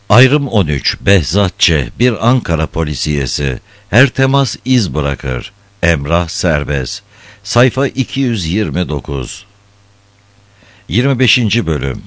Ayrım 13. Behzat Ç. Bir Ankara polisiyesi. Her temas iz bırakır. Emrah serbest. Sayfa 229. 25. Bölüm.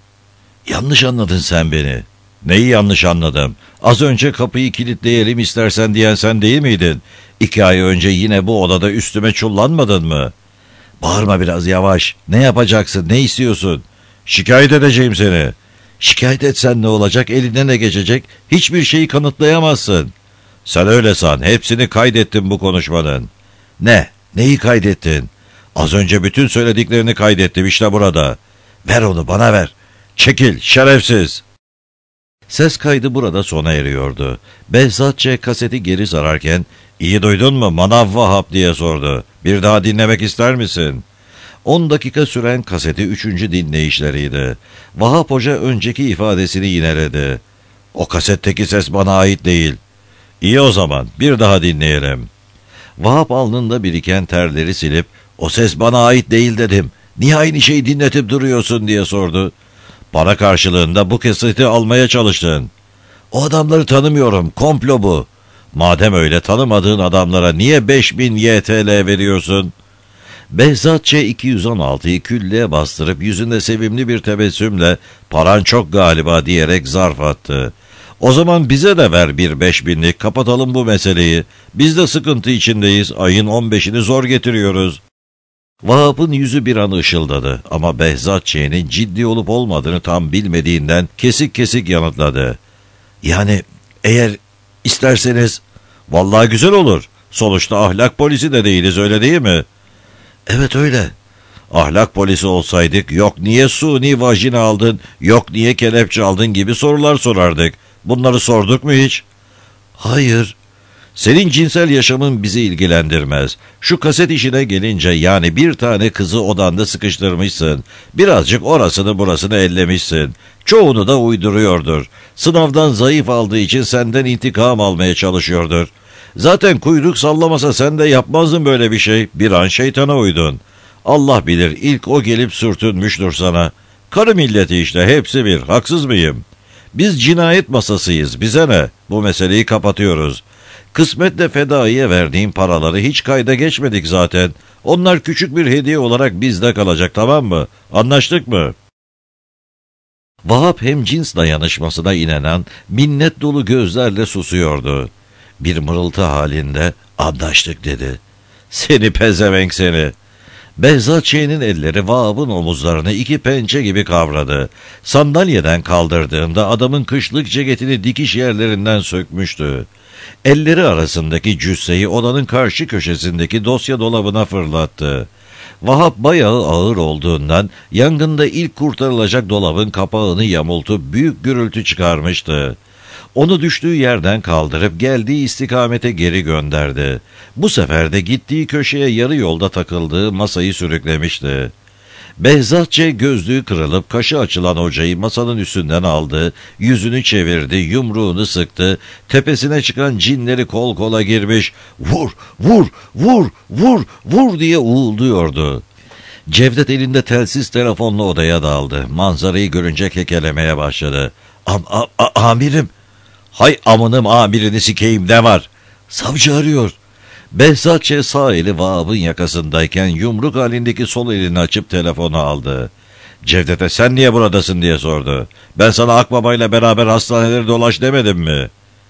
Yanlış anladın sen beni. Neyi yanlış anladım? Az önce kapıyı kilitleyelim istersen diyen sen değil miydin? 2 ay önce yine bu odada üstüme çullanmadın mı? Bağırma, biraz yavaş. Ne yapacaksın? Ne istiyorsun? Şikayet edeceğim seni. Şikayet etsen ne olacak? Eline ne geçecek? Hiçbir şeyi kanıtlayamazsın. Sen öyle san. Hepsini kaydettim bu konuşmanın. Ne? Neyi kaydettin? Az önce bütün söylediklerini kaydettim, işte burada. Ver onu, bana ver. Çekil, şerefsiz. Ses kaydı burada sona eriyordu. Behzat Ç. kaseti geri sararken, iyi duydun mu Manav Vahap diye sordu. Bir daha dinlemek ister misin? 10 dakika süren kaseti 3. dinleyişleriydi. Vahap Hoca önceki ifadesini yineledi. O kasetteki ses bana ait değil. İyi, o zaman bir daha dinleyelim. Vahap alnında biriken terleri silip, o ses bana ait değil dedim. Niye aynı şeyi dinletip duruyorsun diye sordu. Para karşılığında bu kaseti almaya çalıştın. O adamları tanımıyorum, komplo bu. Madem öyle, tanımadığın adamlara niye 5000 YTL veriyorsun? Behzat Ç. 216'yı küllüğe bastırıp yüzünde sevimli bir tebessümle paran çok galiba diyerek zarf attı. O zaman bize de ver bir 5000'lik, kapatalım bu meseleyi. Biz de sıkıntı içindeyiz, ayın 15'ini zor getiriyoruz. Vahap'ın yüzü bir an ışıldadı ama Behzat Ç.'nin ciddi olup olmadığını tam bilmediğinden kesik kesik yanıtladı. Yani eğer isterseniz, vallahi güzel olur. Sonuçta ahlak polisi de değiliz, öyle değil mi? Evet, öyle. Ahlak polisi olsaydık, yok niye suni vajina aldın, yok niye kelepçe aldın gibi sorular sorardık. Bunları sorduk mu hiç? Hayır. Senin cinsel yaşamın bizi ilgilendirmez. Şu kaset işine gelince, yani bir tane kızı odanda sıkıştırmışsın. Birazcık orasını burasını ellemişsin. Çoğunu da uyduruyordur. Sınavdan zayıf aldığı için senden intikam almaya çalışıyordur. Zaten kuyruk sallamasa sen de yapmazdın böyle bir şey. Bir an şeytana uydun. Allah bilir, ilk o gelip sürtünmüştür sana. Karı milleti işte, hepsi bir. Haksız mıyım? Biz cinayet masasıyız. Bize ne? Bu meseleyi kapatıyoruz. Kısmetle fedaiye verdiğim paraları hiç kayda geçmedik zaten. Onlar küçük bir hediye olarak bizde kalacak, tamam mı? Anlaştık mı? Vahap hemcins dayanışmasına inenen minnet dolu gözlerle susuyordu. Bir mırıltı halinde anlaştık dedi. Seni pezevenk seni. Behzat Ç.'nin elleri Vahap'ın omuzlarını 2 pençe gibi kavradı. Sandalyeden kaldırdığında adamın kışlık ceketini dikiş yerlerinden sökmüştü. Elleri arasındaki cüsseyi odanın karşı köşesindeki dosya dolabına fırlattı. Vahap bayağı ağır olduğundan yangında ilk kurtarılacak dolabın kapağını yamultup büyük gürültü çıkarmıştı. Onu düştüğü yerden kaldırıp geldiği istikamete geri gönderdi. Bu sefer de gittiği köşeye yarı yolda takıldığı masayı sürüklemişti. Behzat Ç. gözlüğü kırılıp kaşı açılan hocayı masanın üstünden aldı, yüzünü çevirdi, yumruğunu sıktı, tepesine çıkan cinleri kol kola girmiş, vur, vur, vur, vur, vur diye uğulduyordu. Cevdet elinde telsiz telefonla odaya daldı. Manzarayı görünce kekelemeye başladı. Amirim. Hay amınım amirini sikeyim, ne var? Savcı arıyor. Behzat Ç. sağ eli Vahap'ın yakasındayken yumruk halindeki sol elini açıp telefonu aldı. Cevdet'e sen niye buradasın diye sordu. Ben sana Akbaba'yla beraber hastaneleri dolaş demedim mi?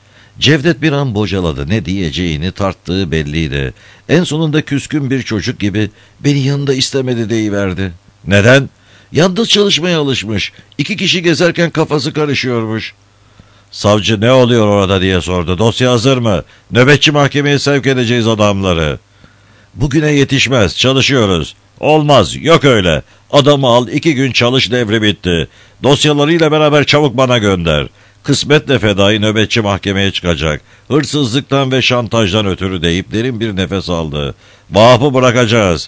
Cevdet bir an bocaladı, ne diyeceğini tarttığı belliydi. En sonunda küskün bir çocuk gibi beni yanında istemedi deyiverdi. Neden? Yalnız çalışmaya alışmış. 2 kişi gezerken kafası karışıyormuş. Savcı ne oluyor orada diye sordu. Dosya hazır mı? Nöbetçi mahkemeye sevk edeceğiz adamları. Bugüne yetişmez, çalışıyoruz. Olmaz, yok öyle. Adamı al, 2 gün çalış, devri bitti. Dosyalarıyla beraber çabuk bana gönder. Kısmetle fedai nöbetçi mahkemeye çıkacak. Hırsızlıktan ve şantajdan ötürü deyip derin bir nefes aldı. Vahap'ı bırakacağız.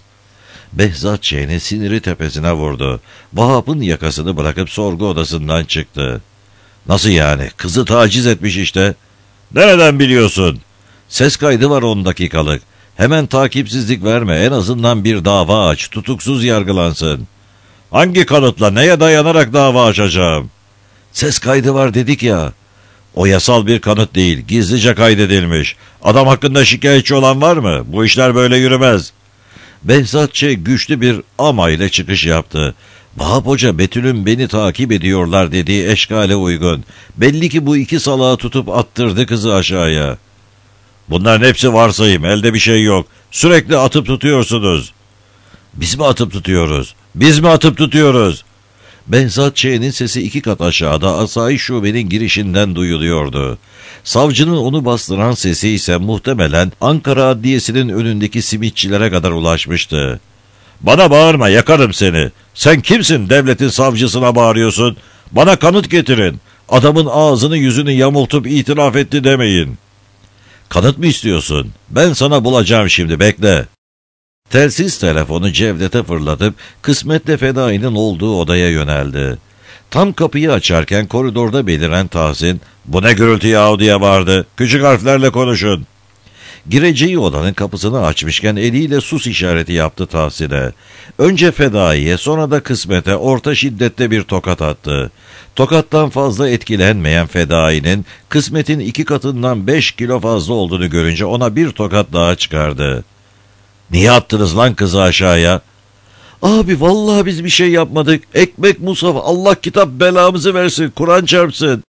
Behzat Ç.'nin siniri tepesine vurdu. Vahap'ın yakasını bırakıp sorgu odasından çıktı. Nasıl yani? Kızı taciz etmiş işte. Nereden biliyorsun? Ses kaydı var 10 dakikalık. Hemen takipsizlik verme. En azından bir dava aç. Tutuksuz yargılansın. Hangi kanıtla, neye dayanarak dava açacağım? Ses kaydı var dedik ya. O yasal bir kanıt değil, gizlice kaydedilmiş. Adam hakkında şikayetçi olan var mı? Bu işler böyle yürümez. Behzat Ç. güçlü bir ama ile çıkış yaptı. Vahap Hoca Betül'ün beni takip ediyorlar dediği eşkale uygun. Belli ki bu iki salağı tutup attırdı kızı aşağıya. Bunların hepsi varsayım, elde bir şey yok. Sürekli atıp tutuyorsunuz. Biz mi atıp tutuyoruz? Biz mi atıp tutuyoruz? Behzat Ç'nin sesi 2 kat aşağıda asayiş şubenin girişinden duyuluyordu. Savcının onu bastıran sesi ise muhtemelen Ankara Adliyesi'nin önündeki simitçilere kadar ulaşmıştı. Bana bağırma, yakarım seni. Sen kimsin, devletin savcısına bağırıyorsun? Bana kanıt getirin. Adamın ağzını yüzünü yamultup itiraf etti demeyin. Kanıt mı istiyorsun? Ben sana bulacağım şimdi, bekle. Telsiz telefonu Cevdet'e fırlatıp kısmetle fedainin olduğu odaya yöneldi. Tam kapıyı açarken koridorda beliren Tahsin, "Bu ne gürültü yahu?" diye bağırdı. "Küçük harflerle konuşun." Gireceği odanın kapısını açmışken eliyle sus işareti yaptı Tahsin'e. Önce fedaiye, sonra da kısmete orta şiddette bir tokat attı. Tokattan fazla etkilenmeyen fedainin kısmetin 2 katından 5 kilo fazla olduğunu görünce ona bir tokat daha çıkardı. "Niye attınız lan kızı aşağıya?" "Abi vallahi biz bir şey yapmadık. Ekmek musaf, Allah kitap belamızı versin, Kur'an çarpsın."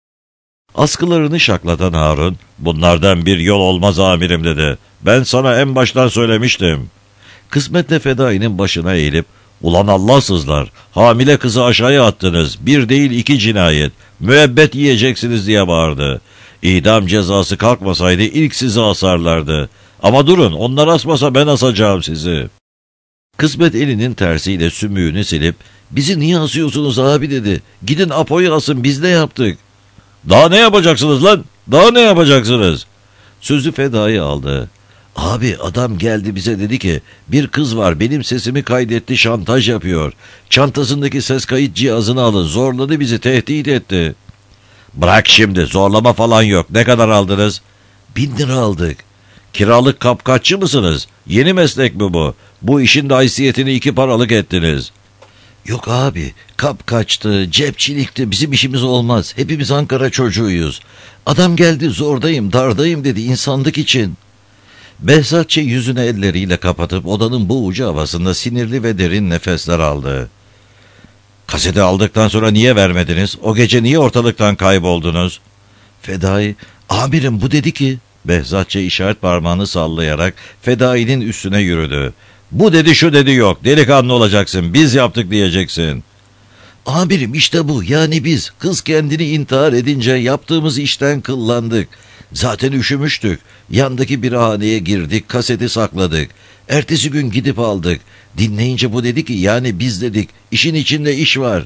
Askılarını şaklatan Harun, "Bunlardan bir yol olmaz amirim," dedi. "Ben sana en baştan söylemiştim." Kısmetle fedainin başına eğilip, "Ulan Allahsızlar, hamile kızı aşağıya attınız. 1 değil 2 cinayet. Müebbet yiyeceksiniz," diye bağırdı. "İdam cezası kalkmasaydı ilk sizi asarlardı. Ama durun, onlar asmasa ben asacağım sizi." Kısmet elinin tersiyle sümüğünü silip, "Bizi niye asıyorsunuz abi?" dedi. "Gidin Apo'yu asın, biz ne yaptık?" "Daha ne yapacaksınız lan? Daha ne yapacaksınız?" Sözü fedayı aldı. "Abi adam geldi bize dedi ki, bir kız var benim sesimi kaydetti, şantaj yapıyor. Çantasındaki ses kayıt cihazını alın, zorladı bizi, tehdit etti." "Bırak şimdi, zorlama falan yok. Ne kadar aldınız?" 1000 lira aldık. "Kiralık kapkaççı mısınız? Yeni meslek mi bu? Bu işin de haysiyetini 2 paralık ettiniz." "Yok abi, kapkaçtı, cepçilikti, bizim işimiz olmaz. Hepimiz Ankara çocuğuyuz. Adam geldi, zordayım, dardayım dedi, insanlık için." Behzat Ç. yüzünü elleriyle kapatıp odanın boğucu havasında sinirli ve derin nefesler aldı. "Kaseti aldıktan sonra niye vermediniz? O gece niye ortalıktan kayboldunuz?" Fedai, "Amirim bu dedi ki..." Behzat Ç. işaret parmağını sallayarak fedainin üstüne yürüdü. "Bu dedi şu dedi yok. Delikanlı olacaksın. Biz yaptık diyeceksin." "Amirim işte bu. Yani biz. Kız kendini intihar edince yaptığımız işten kıllandık. Zaten üşümüştük. Yandaki bir haneye girdik. Kaseti sakladık. Ertesi gün gidip aldık. Dinleyince bu dedi ki yani biz dedik. İşin içinde iş var.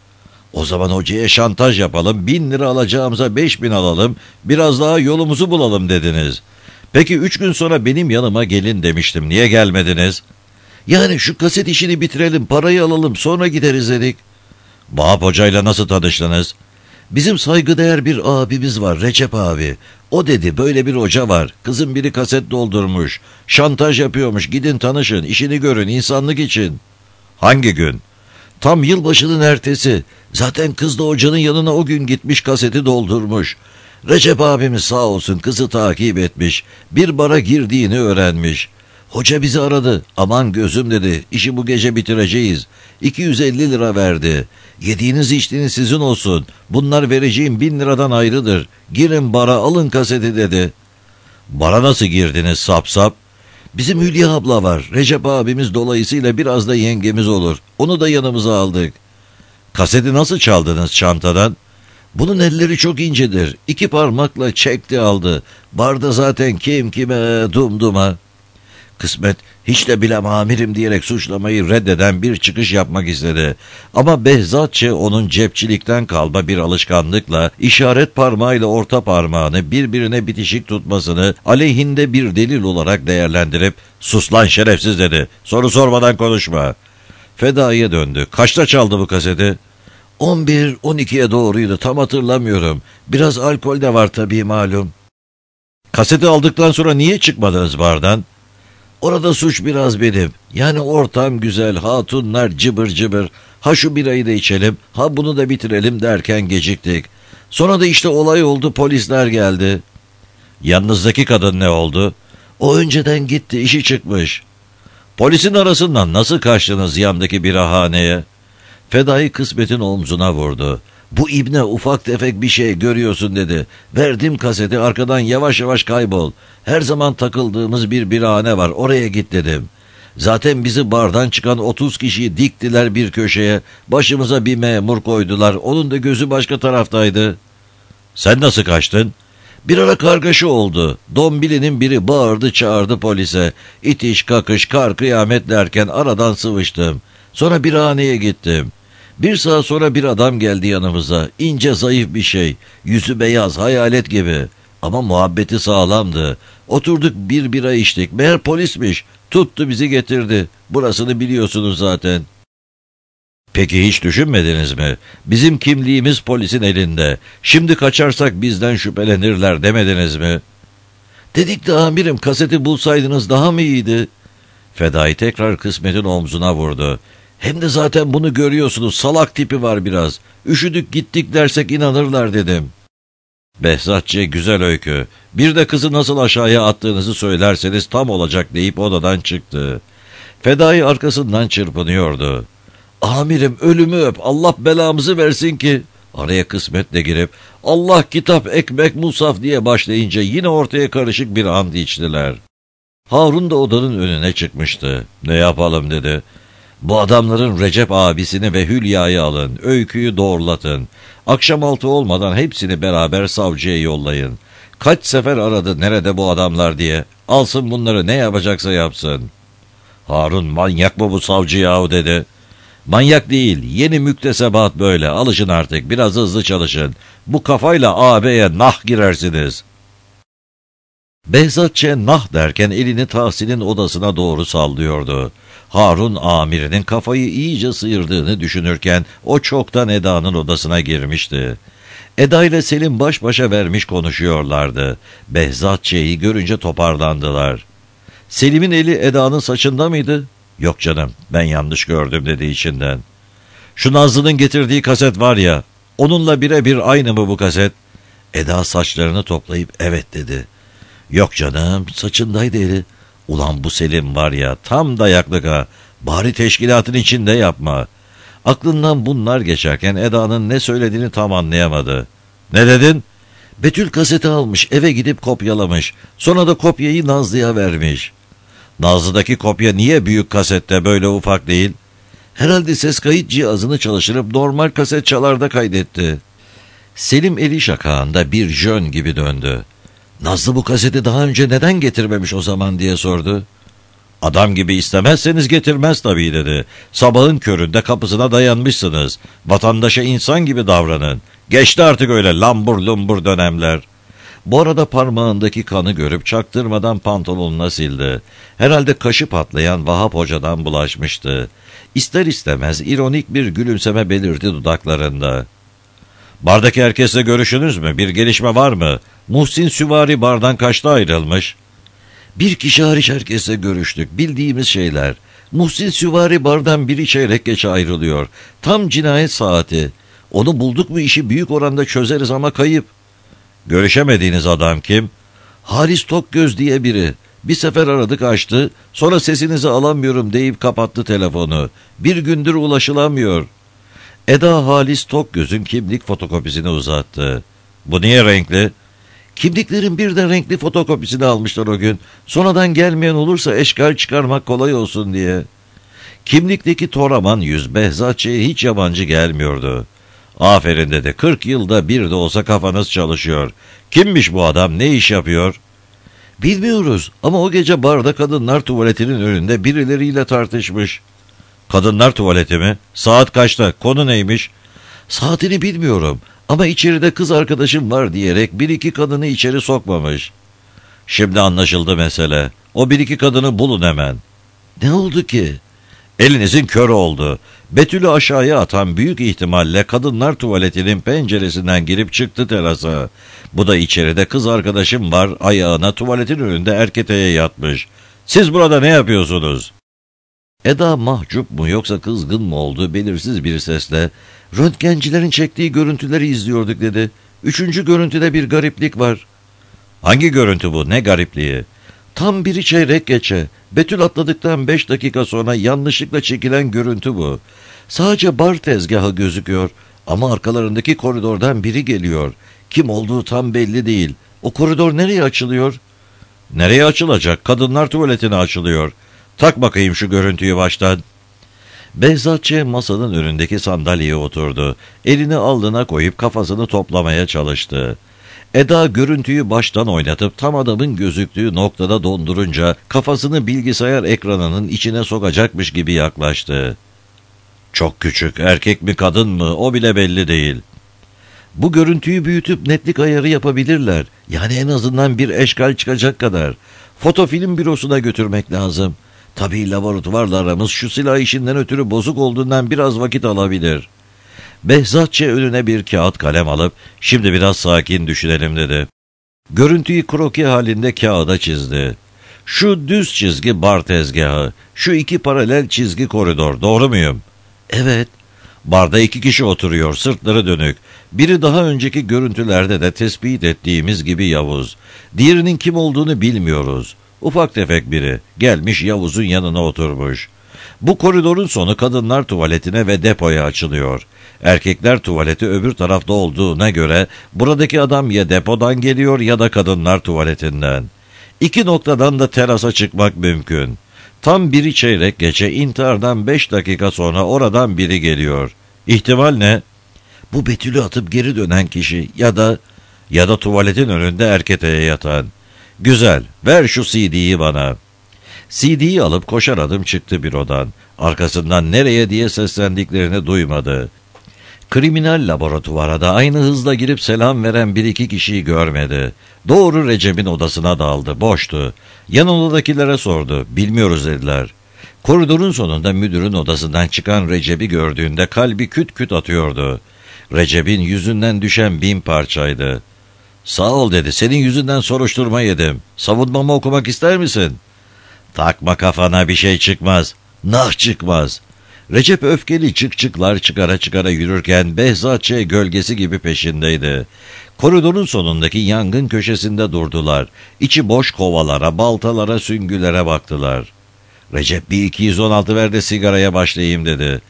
O zaman hocaya şantaj yapalım. 1000 lira alacağımıza 5000 alalım. Biraz daha yolumuzu bulalım dediniz. Peki 3 gün sonra benim yanıma gelin demiştim. Niye gelmediniz?" "Yani şu kaset işini bitirelim, parayı alalım, sonra gideriz dedik." "Vahap Hoca'yla nasıl tanıştınız?" "Bizim saygıdeğer bir abimiz var, Recep abi. O dedi böyle bir hoca var. Kızın biri kaset doldurmuş. Şantaj yapıyormuş. Gidin tanışın, işini görün, insanlık için." "Hangi gün?" "Tam yılbaşının ertesi. Zaten kız da hocanın yanına o gün gitmiş, kaseti doldurmuş. Recep abimiz sağ olsun kızı takip etmiş. Bir bara girdiğini öğrenmiş. Hoca bizi aradı. Aman gözüm dedi. İşi bu gece bitireceğiz. 250 lira verdi. Yediğiniz içtiğiniz sizin olsun. Bunlar vereceğim 1000 liradan ayrıdır. Girin bara alın kaseti dedi." "Bara nasıl girdiniz sap sap?" "Bizim Hülya abla var. Recep abimiz dolayısıyla biraz da yengemiz olur. Onu da yanımıza aldık." "Kaseti nasıl çaldınız çantadan?" "Bunun elleri çok incedir. 2 parmakla çekti aldı. Barda zaten kim kime dumduma." Kısmet hiç de bilem amirim diyerek suçlamayı reddeden bir çıkış yapmak istedi. Ama Behzat Ç. onun cepçilikten kalma bir alışkanlıkla işaret parmağıyla orta parmağını birbirine bitişik tutmasını aleyhinde bir delil olarak değerlendirip "Sus lan şerefsiz," dedi. "Soru sormadan konuşma." Fedaiye döndü. "Kaçta çaldı bu kaseti?" 11-12'ye doğruydu, tam hatırlamıyorum. Biraz alkol de var tabii malum." "Kaseti aldıktan sonra niye çıkmadınız bardan?" "Orada suç biraz benim. Yani ortam güzel, hatunlar cıbır cıbır. Ha şu birayı da içelim, ha bunu da bitirelim derken geciktik. Sonra da işte olay oldu, polisler geldi. Yanınızdaki kadın ne oldu? O önceden gitti, işi çıkmış. Polisin arasından nasıl kaçtınız yandaki birahaneye? Fedai kısmetin omzuna vurdu. Bu ibne ufak tefek bir şey görüyorsun dedi. Verdim kaseti, arkadan yavaş yavaş kaybol. Her zaman takıldığımız bir birahane var, oraya git dedim. Zaten bizi bardan çıkan 30 kişiyi diktiler bir köşeye. Başımıza bir memur koydular. Onun da gözü başka taraftaydı. Sen nasıl kaçtın? Bir ara kargaşa oldu. Dombili'nin biri bağırdı çağırdı polise. İtiş kakış kar kıyamet derken aradan sıvıştım. Sonra birhaneye gittim. Bir saat sonra bir adam geldi yanımıza. İnce zayıf bir şey. Yüzü beyaz hayalet gibi. Ama muhabbeti sağlamdı. Oturduk bir bira içtik. Meğer polismiş. Tuttu bizi getirdi. Burasını biliyorsunuz zaten. Peki hiç düşünmediniz mi? Bizim kimliğimiz polisin elinde. Şimdi kaçarsak bizden şüphelenirler demediniz mi? Dedik de amirim, kaseti bulsaydınız daha mı iyiydi? Fedai tekrar kısmetin omzuna vurdu. Hem de zaten bunu görüyorsunuz, salak tipi var biraz. Üşüdük gittik dersek inanırlar dedim. Behzatçı güzel öykü. Bir de kızı nasıl aşağıya attığınızı söylerseniz tam olacak deyip odadan çıktı. Fedai arkasından çırpınıyordu. Amirim ölümü öp, Allah belamızı versin ki. Araya kısmetle girip Allah kitap ekmek musaf diye başlayınca yine ortaya karışık bir and içtiler. Harun da odanın önüne çıkmıştı. Ne yapalım dedi. Bu adamların Recep abisini ve Hülya'yı alın, öyküyü doğrulatın. Akşam 6 olmadan hepsini beraber savcıya yollayın. Kaç sefer aradı nerede bu adamlar diye. Alsın bunları, ne yapacaksa yapsın. Harun, manyak mı bu savcı yahu dedi. Manyak değil, yeni müktesebat böyle, alışın artık, biraz hızlı çalışın. Bu kafayla ağabeye nah girersiniz. Behzat Ç. nah derken elini Tahsin'in odasına doğru sallıyordu. Harun amirinin kafayı iyice sıyırdığını düşünürken o çoktan Eda'nın odasına girmişti. Eda ile Selim baş başa vermiş konuşuyorlardı. Behzat Ç.'yi görünce toparlandılar. Selim'in eli Eda'nın saçında mıydı? Yok canım, ben yanlış gördüm dedi içinden. Şu Nazlı'nın getirdiği kaset var ya, onunla birebir aynı mı bu kaset? Eda saçlarını toplayıp evet dedi. Yok canım, saçındaydı eli. Ulan bu Selim var ya, tam dayaklık ha. Bari teşkilatın içinde yapma. Aklından bunlar geçerken Eda'nın ne söylediğini tam anlayamadı. Ne dedin? Betül kaseti almış, eve gidip kopyalamış. Sonra da kopyayı Nazlı'ya vermiş. Nazlı'daki kopya niye büyük kasette böyle ufak değil? Herhalde ses kayıt cihazını çalıştırıp normal kaset çalarda kaydetti. Selim eli şakağında bir jön gibi döndü. Nazlı bu kaseti daha önce neden getirmemiş o zaman diye sordu. Adam gibi istemezseniz getirmez tabii dedi. Sabahın köründe kapısına dayanmışsınız. Vatandaşa insan gibi davranın. Geçti artık öyle lambur lumbur dönemler. Bu arada parmağındaki kanı görüp çaktırmadan pantolonuna sildi. Herhalde kaşı patlayan Vahap Hoca'dan bulaşmıştı. İster istemez ironik bir gülümseme belirdi dudaklarında. Bardaki herkesle görüşünüz mü? Bir gelişme var mı? Muhsin Süvari bardan kaçta ayrılmış? Bir kişi hariç herkesle görüştük. Bildiğimiz şeyler. Muhsin Süvari bardan 1 çeyrek geç ayrılıyor. Tam cinayet saati. Onu bulduk mu işi büyük oranda çözeriz ama kayıp. Görüşemediğiniz adam kim? Halis Tokgöz diye biri. Bir sefer aradık açtı. Sonra sesinizi alamıyorum deyip kapattı telefonu. 1 gündür ulaşılamıyor. Eda Halis Tokgöz'ün kimlik fotokopisini uzattı. Bu niye renkli? Kimliklerin birden renkli fotokopisini almışlar o gün. Sonradan gelmeyen olursa eşkal çıkarmak kolay olsun diye. Kimlikteki toraman yüz Behzat Ç.'ye hiç yabancı gelmiyordu. Aferin dedi, 40 yılda bir de olsa kafanız çalışıyor. Kimmiş bu adam, ne iş yapıyor? Bilmiyoruz ama o gece barda kadınlar tuvaletinin önünde birileriyle tartışmış. Kadınlar tuvaleti mi? Saat kaçta? Konu neymiş? Saatini bilmiyorum ama içeride kız arkadaşım var diyerek 1-2 kadını içeri sokmamış. Şimdi anlaşıldı mesele. O 1-2 kadını bulun hemen. Ne oldu ki? Elinizin körü oldu. Betül'ü aşağıya atan büyük ihtimalle kadınlar tuvaletinin penceresinden girip çıktı terasa. Bu da içeride kız arkadaşım var ayağına tuvaletin önünde erketeye yatmış. Siz burada ne yapıyorsunuz? Eda mahcup mu yoksa kızgın mı oldu belirsiz bir sesle "Röntgencilerin çektiği görüntüleri izliyorduk" dedi. "Üçüncü görüntüde bir gariplik var." "Hangi görüntü bu? Ne garipliği?" "Tam biri çeyrek geçe. Betül atladıktan 5 dakika sonra yanlışlıkla çekilen görüntü bu. Sadece bar tezgahı gözüküyor ama arkalarındaki koridordan biri geliyor. Kim olduğu tam belli değil. O koridor nereye açılıyor?" "Nereye açılacak? Kadınlar tuvaletine açılıyor. Tak bakayım şu görüntüyü baştan." Behzatçı masanın önündeki sandalyeye oturdu. Elini alnına koyup kafasını toplamaya çalıştı. Eda görüntüyü baştan oynatıp tam adamın gözüktüğü noktada dondurunca kafasını bilgisayar ekranının içine sokacakmış gibi yaklaştı. "Çok küçük, erkek mi kadın mı o bile belli değil." "Bu görüntüyü büyütüp netlik ayarı yapabilirler. Yani en azından bir eşkal çıkacak kadar. Fotofilm bürosuna götürmek lazım. Tabii laboratuvarla aramız şu silah işinden ötürü bozuk olduğundan biraz vakit alabilir." Behzatçı önüne bir kağıt kalem alıp "Şimdi biraz sakin düşünelim" dedi. Görüntüyü kroki halinde kağıda çizdi. "Şu düz çizgi bar tezgahı, şu 2 paralel çizgi koridor, doğru muyum?" "Evet." "Barda 2 kişi oturuyor, sırtları dönük. Biri daha önceki görüntülerde de tespit ettiğimiz gibi Yavuz. Diğerinin kim olduğunu bilmiyoruz. Ufak tefek biri. Gelmiş Yavuz'un yanına oturmuş. Bu koridorun sonu kadınlar tuvaletine ve depoya açılıyor. Erkekler tuvaleti öbür tarafta olduğuna göre buradaki adam ya depodan geliyor ya da kadınlar tuvaletinden. 2 noktadan da terasa çıkmak mümkün. Tam biri çeyrek geçe intihardan 5 dakika sonra oradan biri geliyor. İhtimal ne? Bu Betül'ü atıp geri dönen kişi ya da tuvaletin önünde erketeye yatan. Güzel, ver şu CD'yi bana." CD'yi alıp koşar adım çıktı bürodan. Arkasından nereye diye seslendiklerini duymadı. Kriminal laboratuvara da aynı hızla girip selam veren 1-2 kişiyi görmedi. Doğru Recep'in odasına daldı, boştu. Yan odadakilere sordu, "Bilmiyoruz" dediler. Koridorun sonunda müdürün odasından çıkan Recep'i gördüğünde kalbi küt küt atıyordu. Recep'in yüzünden düşen 1000 parçaydı. "Sağ ol" dedi, "senin yüzünden soruşturma yedim. Savunmamı okumak ister misin?" "Takma kafana, bir şey çıkmaz." "Nah çıkmaz." Recep öfkeli çıkçıklar çıkara çıkara yürürken Behzatçı gölgesi gibi peşindeydi. Koridorun sonundaki yangın köşesinde durdular. İçi boş kovalara, baltalara, süngülere baktılar. Recep "Bir 216 ver de sigaraya başlayayım" dedi.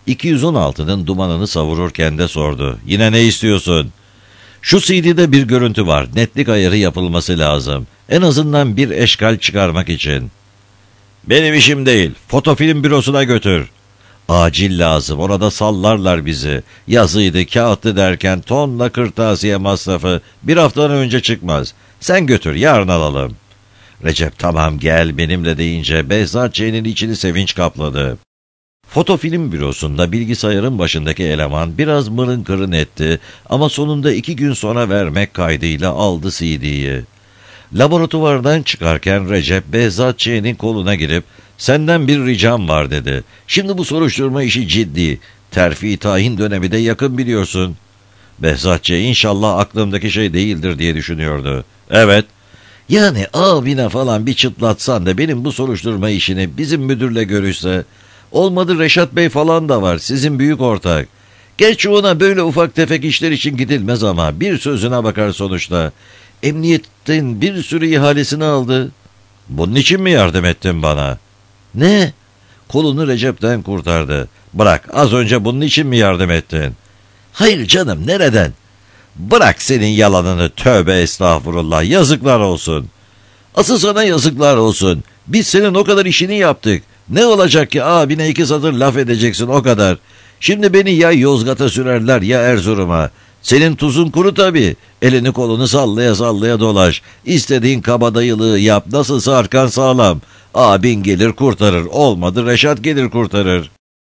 216'nın dumanını savururken de sordu. "Yine ne istiyorsun?" "Şu CD'de bir görüntü var. Netlik ayarı yapılması lazım. En azından bir eşkal çıkarmak için." "Benim işim değil. Fotofilm bürosuna götür." "Acil lazım. Orada sallarlar bizi. Yazıydı, kağıttı derken tonla kırtasiye masrafı. Bir haftadan önce çıkmaz. Sen götür, yarın alalım." Recep "Tamam gel benimle" deyince Behzatçı'nın içini sevinç kapladı. Fotofilm bürosunda bilgisayarın başındaki eleman biraz mırın kırın etti ama sonunda 2 gün sonra vermek kaydıyla aldı CD'yi. Laboratuvardan çıkarken Recep Behzatçı'nın koluna girip "Senden bir ricam var" dedi. "Şimdi bu soruşturma işi ciddi. Terfi tayin dönemi de yakın biliyorsun." Behzatçı "İnşallah aklımdaki şey değildir" diye düşünüyordu. "Evet." "Yani abine falan bir çıtlatsan da benim bu soruşturma işini bizim müdürle görüşse. Olmadı Reşat Bey falan da var, sizin büyük ortak. Gerçi ona böyle ufak tefek işler için gidilmez ama bir sözüne bakar sonuçta. Emniyetin bir sürü ihalesini aldı." "Bunun için mi yardım ettin bana?" "Ne?" Kolunu Recep'ten kurtardı. "Bırak, az önce bunun için mi yardım ettin?" "Hayır canım, nereden?" "Bırak senin yalanını, tövbe estağfurullah, yazıklar olsun." "Asıl sana yazıklar olsun. Biz senin o kadar işini yaptık. Ne olacak ki abine 2 satır laf edeceksin, o kadar. Şimdi beni ya Yozgat'a sürerler ya Erzurum'a. Senin tuzun kuru tabii. Elini kolunu sallaya sallaya dolaş. İstediğin kabadayılığı yap, nasılsa arkan sağlam. Abin gelir kurtarır, olmadı Reşat gelir kurtarır."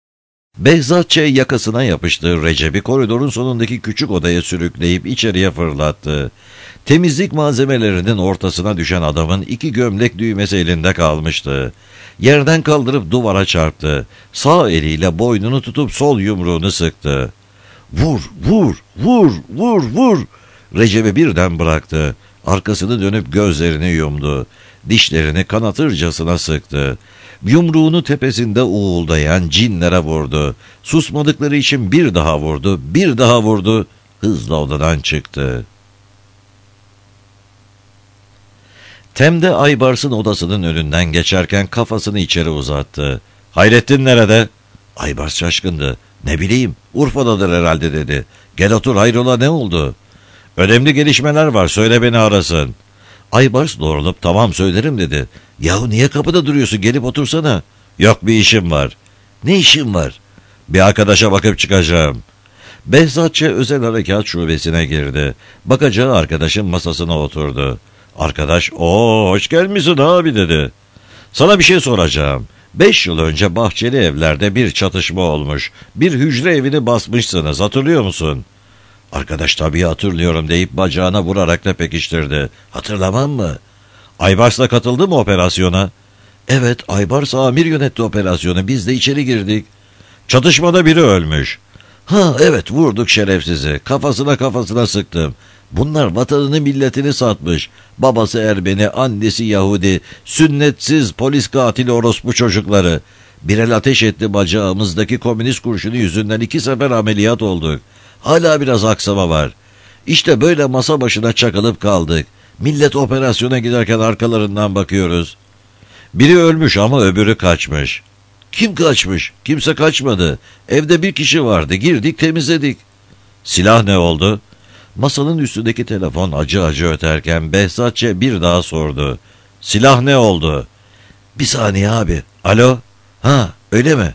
Behzatçı yakasına yapıştığı Recep'i koridorun sonundaki küçük odaya sürükleyip içeriye fırlattı. Temizlik malzemelerinin ortasına düşen adamın 2 gömlek düğmesi elinde kalmıştı. Yerden kaldırıp duvara çarptı. Sağ eliyle boynunu tutup sol yumruğunu sıktı. "Vur, vur, vur, vur, vur!" Recep'i birden bıraktı. Arkasını dönüp gözlerini yumdu. Dişlerini kanatırcasına sıktı. Yumruğunu tepesinde uğuldayan cinlere vurdu. Susmadıkları için bir daha vurdu, bir daha vurdu. Hızla odadan çıktı. Tem'de Aybars'ın odasının önünden geçerken kafasını içeri uzattı. Hayrettin nerede? Aybars şaşkındı. Ne bileyim, Urfa'dadır herhalde dedi. Gel otur, hayrola, ne oldu? Önemli gelişmeler var, söyle beni arasın. Aybars doğrulup tamam söylerim dedi. Yahu niye kapıda duruyorsun, gelip otursana. Yok, bir işim var. Ne işin var? Bir arkadaşa bakıp çıkacağım. Behzatçı özel harekat şubesine girdi. Bakacağı arkadaşın masasına oturdu. Arkadaş, hoş gelmişsin abi dedi. Sana bir şey soracağım. 5 yıl önce Bahçeli Evler'de bir çatışma olmuş. Bir hücre evini basmışsınız, hatırlıyor musun? Arkadaş tabii hatırlıyorum deyip bacağına vurarak da pekiştirdi. Hatırlamam mı? Aybars'la katıldı mı operasyona? Evet, Aybars amir yönetti operasyonu, biz de içeri girdik. Çatışmada biri ölmüş. Ha evet, vurduk şerefsizi, kafasına sıktım. Bunlar vatanını milletini satmış. Babası Ermeni, annesi Yahudi, sünnetsiz polis katili orospu çocukları. Bir el ateş etti bacağımızdaki komünist kurşunu yüzünden 2 sefer ameliyat olduk. Hala biraz aksama var. İşte böyle masa başına çakılıp kaldık. Millet operasyona giderken arkalarından bakıyoruz. Biri ölmüş ama öbürü kaçmış. Kim kaçmış? Kimse kaçmadı. Evde bir kişi vardı. Girdik, temizledik. Silah ne oldu? Masanın üstündeki telefon acı acı öterken Behzatçı bir daha sordu. Silah ne oldu? Bir saniye abi. Alo? Ha, öyle mi?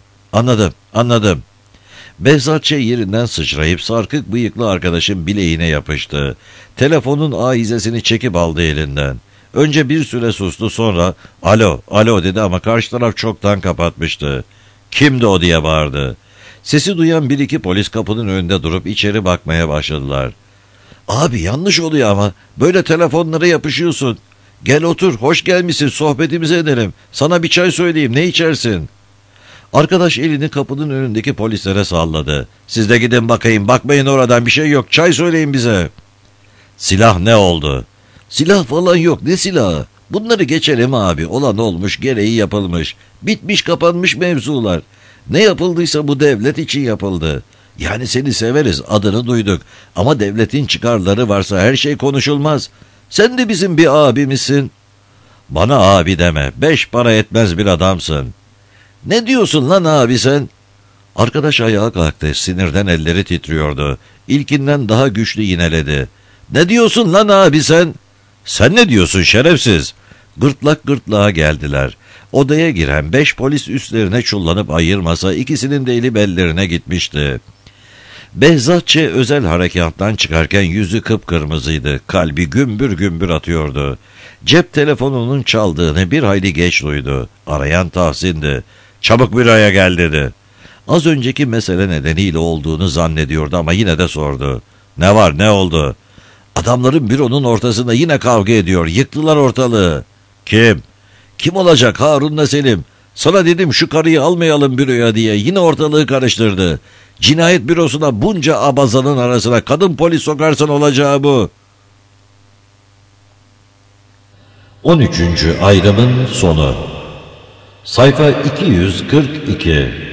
Anladım. Behzatçı yerinden sıçrayıp sarkık bıyıklı arkadaşın bileğine yapıştı. Telefonun ahizesini çekip aldı elinden. Önce bir süre sustu, sonra alo dedi ama karşı taraf çoktan kapatmıştı. Kimdi o diye bağırdı. Sesi duyan 1-2 polis kapının önünde durup içeri bakmaya başladılar. Abi yanlış oluyor ama böyle telefonlara yapışıyorsun. Gel otur, hoş gelmişsin, sohbetimizi edelim. Sana bir çay söyleyeyim, ne içersin? Arkadaş elini kapının önündeki polislere salladı. Siz de gidin bakayım, bakmayın oradan, bir şey yok, çay söyleyin bize. Silah ne oldu? Silah falan yok, ne silahı? Bunları geçelim abi, olan olmuş, gereği yapılmış. Bitmiş kapanmış mevzular. Ne yapıldıysa bu devlet için yapıldı. Yani seni severiz, adını duyduk. Ama devletin çıkarları varsa her şey konuşulmaz. Sen de bizim bir abimizsin. Bana abi deme, 5 para etmez bir adamsın. Ne diyorsun lan abi sen? Arkadaş ayağa kalktı, sinirden elleri titriyordu. İlkinden daha güçlü yineledi. Ne diyorsun lan abi sen? Sen ne diyorsun şerefsiz? Gırtlak gırtlağa geldiler. Odaya giren 5 polis üstlerine çullanıp ayırmasa ikisinin de eli bellerine gitmişti. Behzatçı özel harekattan çıkarken yüzü kıpkırmızıydı. Kalbi gümbür gümbür atıyordu. Cep telefonunun çaldığını bir hayli geç duydu. Arayan Tahsin'di. Çabuk büroya gel dedi. Az önceki mesele nedeniyle olduğunu zannediyordu ama yine de sordu. Ne var, ne oldu? Adamların büronun ortasında yine kavga ediyor. Yıktılar ortalığı. Kim? Kim olacak? Harun'la Selim. Sana dedim şu karıyı almayalım büroya diye. Yine ortalığı karıştırdı. Cinayet bürosuna bunca abazanın arasına kadın polis sokarsan olacağı bu. 13. ayrımın sonu. Sayfa 242.